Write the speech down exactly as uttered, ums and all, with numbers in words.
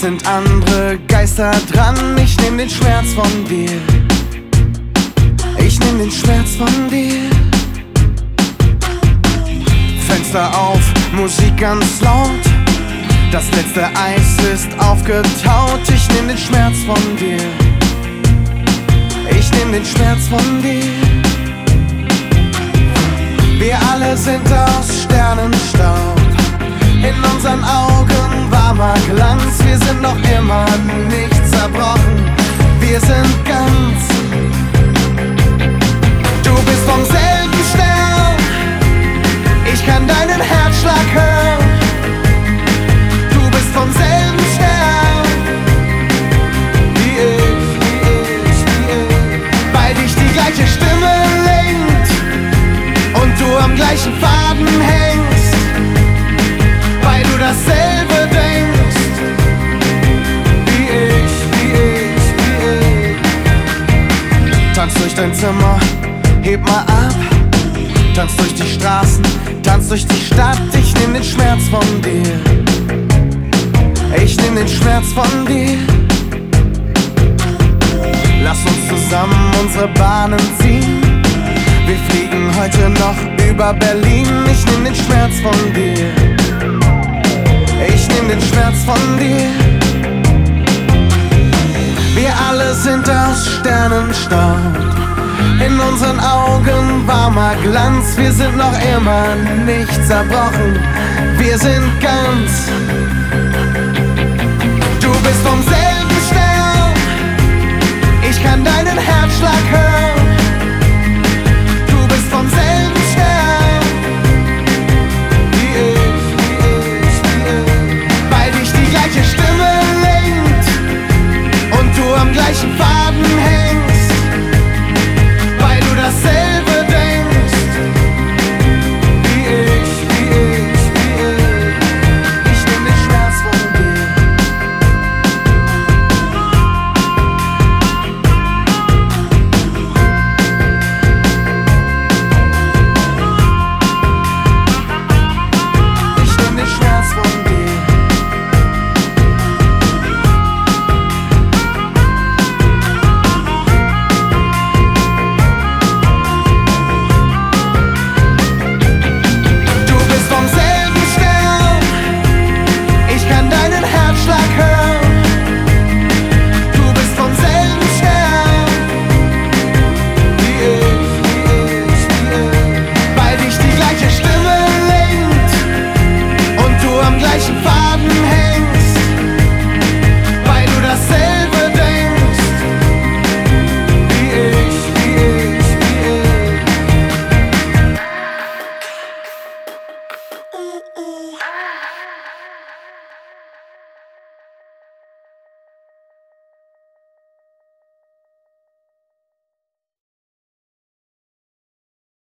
sind andere Geister dran. Ich nehm den Schmerz von dir. Ich nehm den Schmerz von dir. Fenster auf, Musik ganz laut. Das letzte Eis ist aufgetaut. Ich nehm den Schmerz von dir. Ich nehm den Schmerz von dir. Wir alle sind aus Sternenstaub. In unseren Augen warmer Glanz. Wir sind noch immer nicht zerbrochen. Wir sind ganz. Du bist vom selben Stern. Ich kann deinen Herzschlag hören. Du bist vom selben Stern. Wie ich, wie ich, wie ich. Weil dich die gleiche Stimme lenkt und du am gleichen Faden hängst. Weil du dasselbe denkst. Wie ich, wie ich, wie ich. Tanz durch dein Zimmer, heb mal ab. Tanz durch die Straßen, tanz durch die Stadt. Ich nehm den Schmerz von dir. Ich nehm den Schmerz von dir. Lass uns zusammen unsere Bahnen ziehen. Wir fliegen heute noch über Berlin. Ich nehm den Schmerz von dir. Ich nehm den Schmerz von dir. Wir alle sind aus Sternenstaub. In unseren Augen warmer Glanz. Wir sind noch immer nicht zerbrochen. Wir sind ganz. Du bist vom selben Stern. Ich kann deinen Herzschlag hören. Du bist vom selben Stern. Wie ich, wie ich, wie ich. Weil dich die gleiche Stimme lenkt und du am gleichen Faden hängst. Weil du dasselbe denkst. Wie ich, wie ich, wie ich. Ich nehm den Schmerz von dir. Ich nehm den Schmerz von dir. Du bist vom selben Stern. Ich kann deinen Herzschlag hören. Du bist vom selben Stern. Wie ich, wie ich, wie ich. Weil dich die gleiche Stimme lenkt und du am gleichen Faden hängst. Weil du dasselbe denkst. Wie ich, wie ich, wie ich.